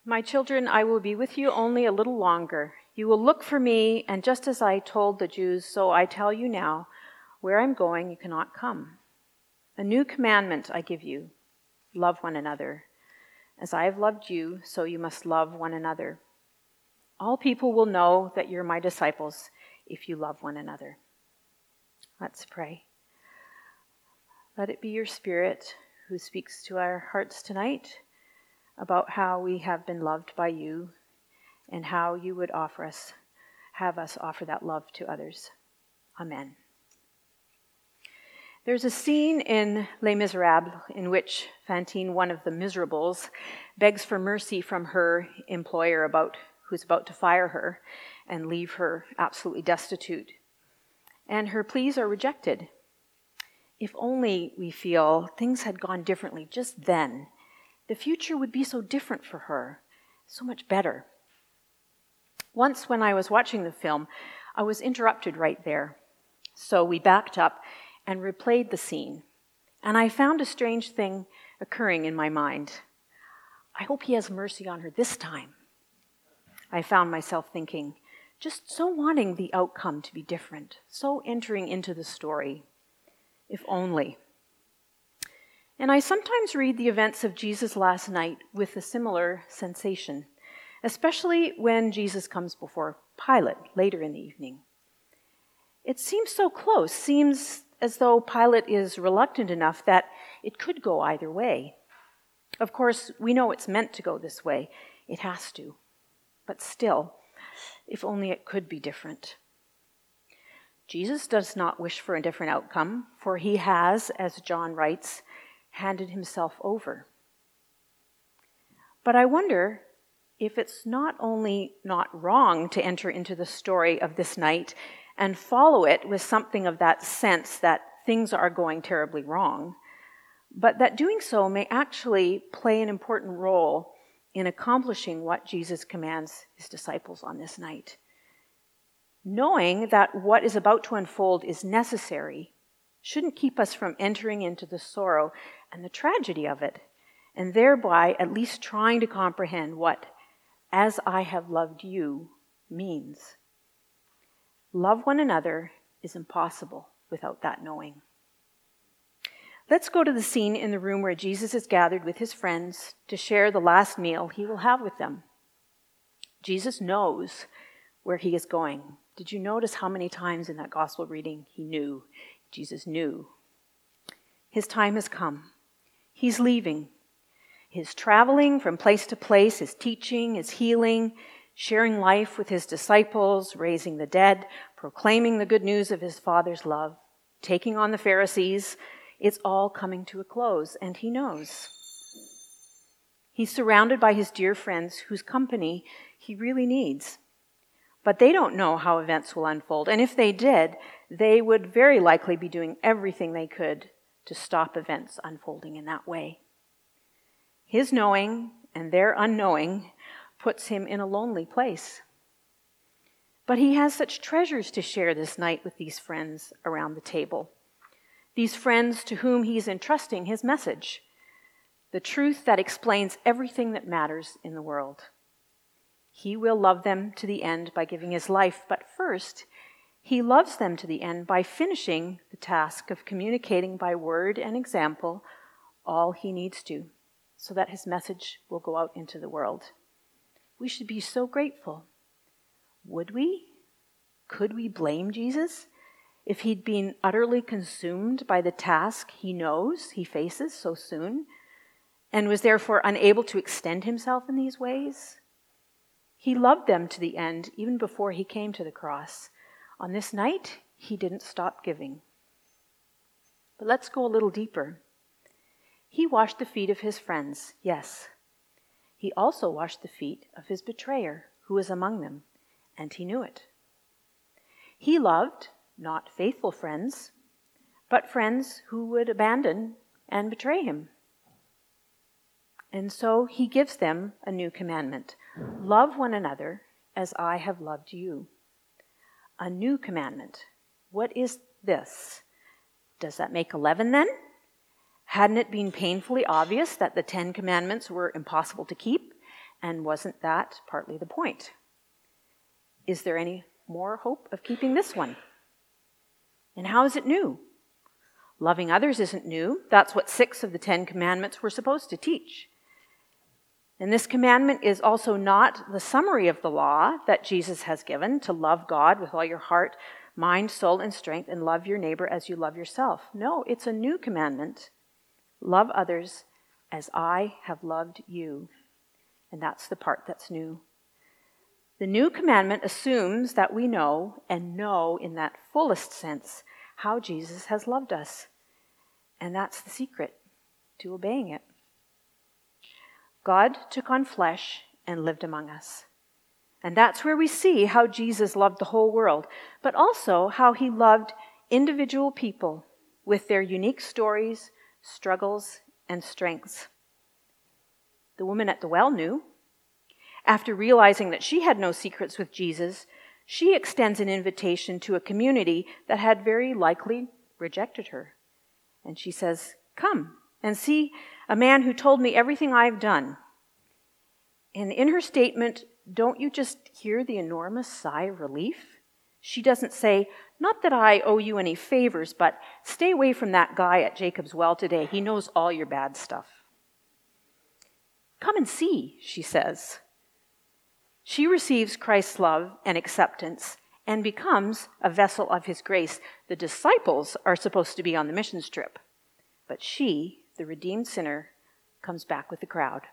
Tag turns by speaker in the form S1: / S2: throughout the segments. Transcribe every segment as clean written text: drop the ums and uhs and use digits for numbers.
S1: My children, I will be with you only a little longer. You will look for me, and just as I told the Jews, so I tell you now, where I'm going, you cannot come. A new commandment I give you, love one another. As I have loved you, so you must love one another. All people will know that you're my disciples if you love one another. Let's pray. Let it be your Spirit who speaks to our hearts tonight about how we have been loved by you and how you would have us offer that love to others. Amen. There's a scene in Les Miserables in which Fantine, one of the miserables, begs for mercy from her employer who's about to fire her and leave her absolutely destitute. And her pleas are rejected. If only, we feel, things had gone differently just then, the future would be so different for her, so much better. Once when I was watching the film, I was interrupted right there. So we backed up and replayed the scene. And I found a strange thing occurring in my mind. I hope he has mercy on her this time. I found myself thinking, just so wanting the outcome to be different, so entering into the story. If only. And I sometimes read the events of Jesus' last night with a similar sensation, especially when Jesus comes before Pilate later in the evening. It seems so close, seems as though Pilate is reluctant enough that it could go either way. Of course, we know it's meant to go this way. It has to. But still, if only it could be different. Jesus does not wish for a different outcome, for he has, as John writes, handed himself over. But I wonder if it's not only not wrong to enter into the story of this night and follow it with something of that sense that things are going terribly wrong, but that doing so may actually play an important role in accomplishing what Jesus commands his disciples on this night. Knowing that what is about to unfold is necessary shouldn't keep us from entering into the sorrow and the tragedy of it, and thereby at least trying to comprehend what "as I have loved you" means. Love one another is impossible without that knowing. Let's go to the scene in the room where Jesus is gathered with his friends to share the last meal he will have with them. Jesus knows where he is going. Did you notice how many times in that gospel reading he knew? Jesus knew. His time has come. He's leaving. His traveling from place to place, his teaching, his healing, sharing life with his disciples, raising the dead, proclaiming the good news of his Father's love, taking on the Pharisees, it's all coming to a close, and he knows. He's surrounded by his dear friends whose company he really needs. But they don't know how events will unfold. And if they did, they would very likely be doing everything they could to stop events unfolding in that way. His knowing and their unknowing puts him in a lonely place. But he has such treasures to share this night with these friends around the table. These friends to whom he's entrusting his message, the truth that explains everything that matters in the world. He will love them to the end by giving his life, but first, he loves them to the end by finishing the task of communicating by word and example all he needs to, so that his message will go out into the world. We should be so grateful. Would we? Could we blame Jesus if he'd been utterly consumed by the task he knows he faces so soon, and was therefore unable to extend himself in these ways? He loved them to the end, even before he came to the cross. On this night, he didn't stop giving. But let's go a little deeper. He washed the feet of his friends, yes. He also washed the feet of his betrayer, who was among them, and he knew it. He loved not faithful friends, but friends who would abandon and betray him. And so he gives them a new commandment. Love one another as I have loved you. A new commandment. What is this? Does that make 11 then? Hadn't it been painfully obvious that the 10 commandments were impossible to keep? And wasn't that partly the point? Is there any more hope of keeping this one? And how is it new? Loving others isn't new. That's what 6 of the 10 commandments were supposed to teach. And this commandment is also not the summary of the law that Jesus has given, to love God with all your heart, mind, soul, and strength, and love your neighbor as you love yourself. No, it's a new commandment. Love others as I have loved you. And that's the part that's new. The new commandment assumes that we know, and know in that fullest sense, how Jesus has loved us. And that's the secret to obeying it. God took on flesh and lived among us. And that's where we see how Jesus loved the whole world, but also how he loved individual people with their unique stories, struggles, and strengths. The woman at the well knew. After realizing that she had no secrets with Jesus, she extends an invitation to a community that had very likely rejected her. And she says, "Come and see a man who told me everything I've done." And in her statement, don't you just hear the enormous sigh of relief? She doesn't say, "Not that I owe you any favors, but stay away from that guy at Jacob's well today. He knows all your bad stuff." "Come and see," she says. She receives Christ's love and acceptance and becomes a vessel of his grace. The disciples are supposed to be on the missions trip, but she, the redeemed sinner, comes back with the crowd.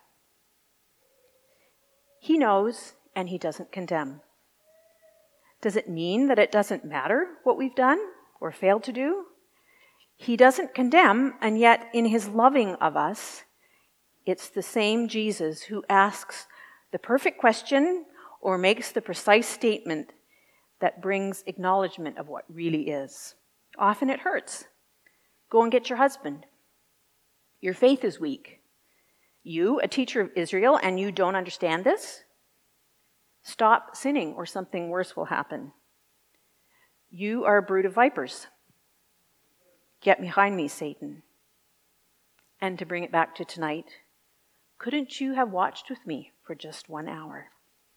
S1: He knows and he doesn't condemn. Does it mean that it doesn't matter what we've done or failed to do? He doesn't condemn, and yet in his loving of us, it's the same Jesus who asks the perfect question or makes the precise statement that brings acknowledgement of what really is. Often it hurts. Go and get your husband. Your faith is weak. You, a teacher of Israel, and you don't understand this? Stop sinning or something worse will happen. You are a brood of vipers. Get behind me, Satan. And to bring it back to tonight, couldn't you have watched with me for just 1 hour?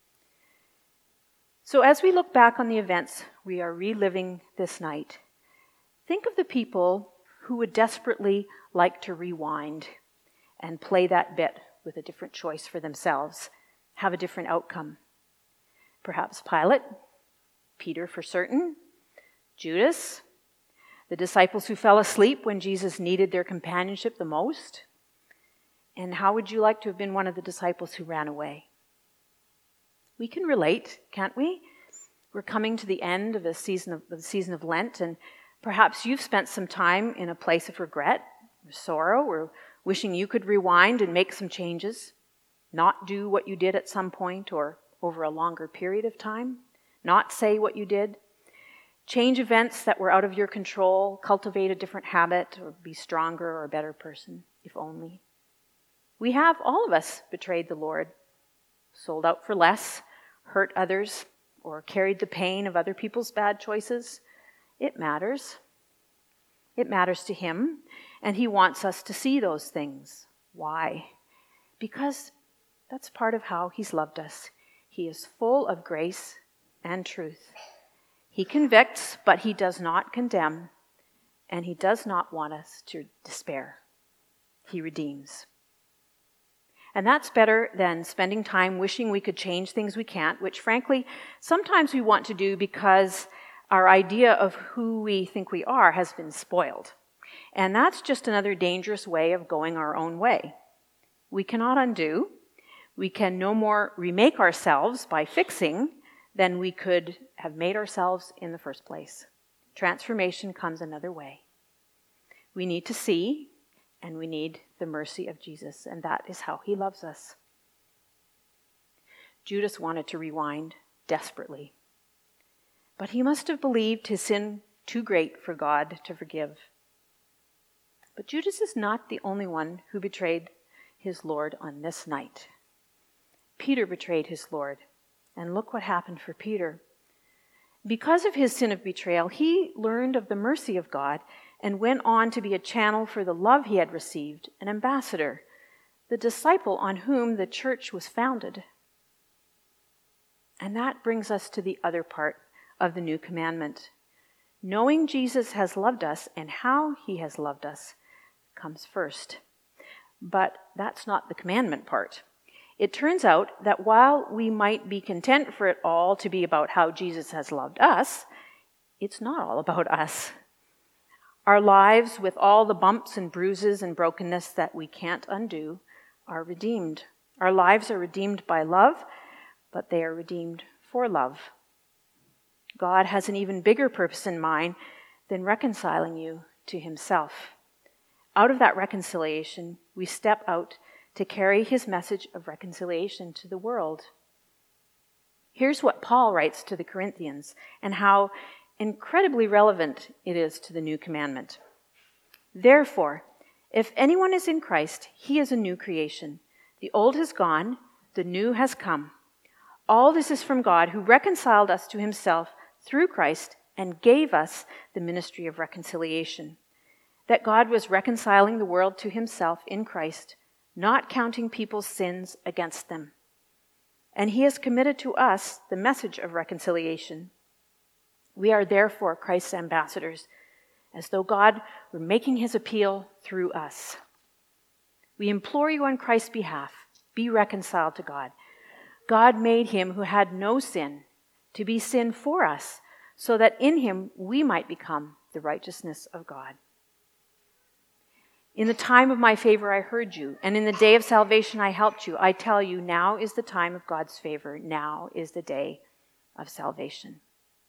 S1: So as we look back on the events we are reliving this night, think of the people who would desperately like to rewind and play that bit with a different choice for themselves, have a different outcome. Perhaps Pilate, Peter for certain, Judas, the disciples who fell asleep when Jesus needed their companionship the most. And how would you like to have been one of the disciples who ran away? We can relate, can't we? We're coming to the end of the season of Lent, and perhaps you've spent some time in a place of regret or sorrow, or wishing you could rewind and make some changes, not do what you did at some point or over a longer period of time, not say what you did, change events that were out of your control, cultivate a different habit, or be stronger or a better person, if only. We have, all of us, betrayed the Lord, sold out for less, hurt others, or carried the pain of other people's bad choices. It matters. It matters to him, and he wants us to see those things. Why? Because that's part of how he's loved us. He is full of grace and truth. He convicts, but he does not condemn, and he does not want us to despair. He redeems. And that's better than spending time wishing we could change things we can't, which frankly, sometimes we want to do because our idea of who we think we are has been spoiled. And that's just another dangerous way of going our own way. We cannot undo. We can no more remake ourselves by fixing than we could have made ourselves in the first place. Transformation comes another way. We need to see, and we need the mercy of Jesus, and that is how he loves us. Judas wanted to rewind desperately, but he must have believed his sin too great for God to forgive. But Judas is not the only one who betrayed his Lord on this night. Peter betrayed his Lord, and look what happened for Peter. Because of his sin of betrayal, he learned of the mercy of God and went on to be a channel for the love he had received, an ambassador. the disciple on whom the church was founded. And that brings us to the other part of the new commandment. Knowing Jesus has loved us and how he has loved us comes first. But that's not the commandment part. It turns out that while we might be content for it all to be about how Jesus has loved us, it's not all about us. Our lives, with all the bumps and bruises and brokenness that we can't undo, are redeemed. Our lives are redeemed by love, but they are redeemed for love. God has an even bigger purpose in mind than reconciling you to himself. Out of that reconciliation, we step out to carry his message of reconciliation to the world. Here's what Paul writes to the Corinthians and how incredibly relevant it is to the new commandment. Therefore, if anyone is in Christ, he is a new creation. The old has gone, the new has come. All this is from God, who reconciled us to himself through Christ and gave us the ministry of reconciliation. That God was reconciling the world to himself in Christ, not counting people's sins against them. And he has committed to us the message of reconciliation. We are therefore Christ's ambassadors, as though God were making his appeal through us. We implore you on Christ's behalf, be reconciled to God. God made him who had no sin to be sin for us, so that in him we might become the righteousness of God. In the time of my favor I heard you, and in the day of salvation I helped you. I tell you, now is the time of God's favor. Now is the day of salvation.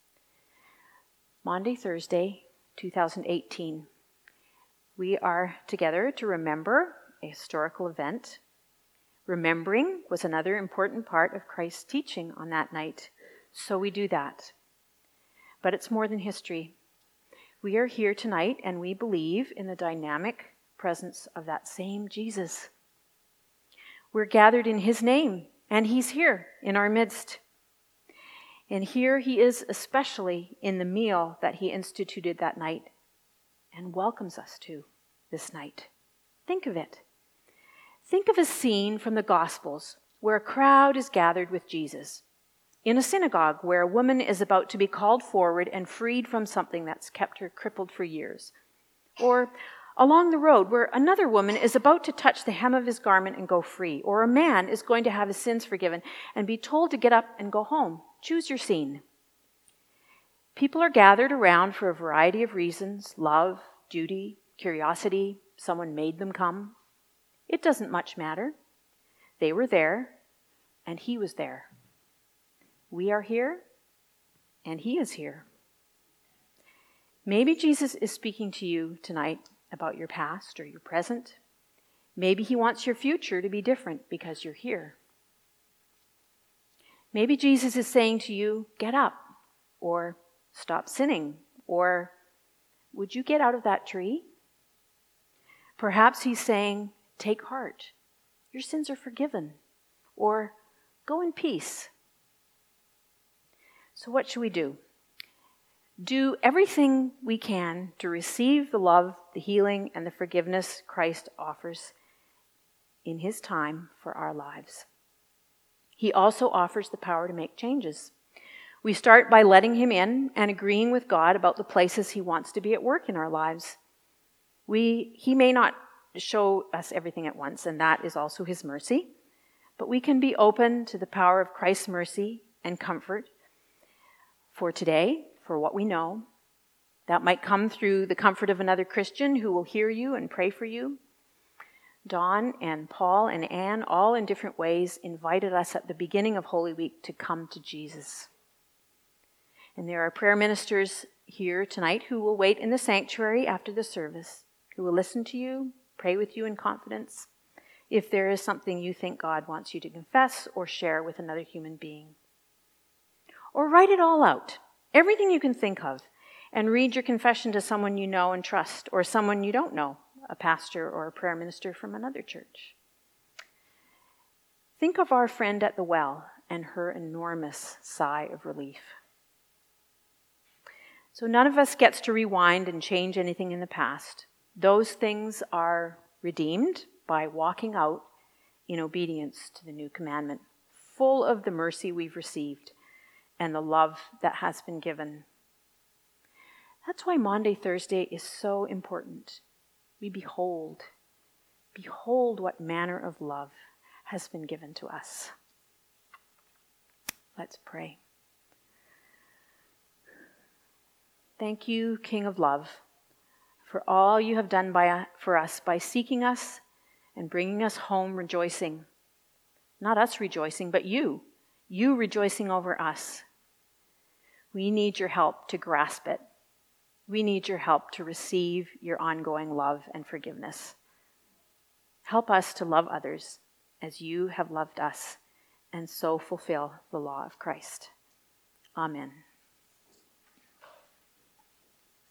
S1: Maundy, Thursday, 2018. We are together to remember a historical event. Remembering was another important part of Christ's teaching on that night, so we do that. But it's more than history. We are here tonight, and we believe in the dynamic presence of that same Jesus. We're gathered in his name, and he's here in our midst. And here he is especially in the meal that he instituted that night and welcomes us to this night. Think of it. Think of a scene from the Gospels where a crowd is gathered with Jesus. In a synagogue where a woman is about to be called forward and freed from something that's kept her crippled for years. Or along the road where another woman is about to touch the hem of his garment and go free. Or a man is going to have his sins forgiven and be told to get up and go home. Choose your scene. People are gathered around for a variety of reasons: love, duty, curiosity, someone made them come. It doesn't much matter. They were there, and he was there. We are here, and he is here. Maybe Jesus is speaking to you tonight about your past or your present. Maybe he wants your future to be different because you're here. Maybe Jesus is saying to you, get up, or stop sinning, or would you get out of that tree? Perhaps he's saying, take heart, your sins are forgiven, or go in peace. So what should we do? Do everything we can to receive the love, the healing, and the forgiveness Christ offers in his time for our lives. He also offers the power to make changes. We start by letting him in and agreeing with God about the places he wants to be at work in our lives. He may not show us everything at once, and that is also his mercy, but we can be open to the power of Christ's mercy and comfort for today, for what we know. That might come through the comfort of another Christian who will hear you and pray for you. Dawn and Paul and Anne, all in different ways, invited us at the beginning of Holy Week to come to Jesus. And there are prayer ministers here tonight who will wait in the sanctuary after the service, who will listen to you, pray with you in confidence, if there is something you think God wants you to confess or share with another human being. Or write it all out, everything you can think of, and read your confession to someone you know and trust, or someone you don't know, a pastor or a prayer minister from another church. Think of our friend at the well and her enormous sigh of relief. So none of us gets to rewind and change anything in the past. Those things are redeemed by walking out in obedience to the new commandment, full of the mercy we've received and the love that has been given. That's why Maundy Thursday is so important. We behold what manner of love has been given to us. Let's pray. Thank you, King of Love, for all you have done for us by seeking us and bringing us home rejoicing. Not us rejoicing, but you rejoicing over us. We need your help to grasp it. We need your help to receive your ongoing love and forgiveness. Help us to love others as you have loved us, and so fulfill the law of Christ. Amen.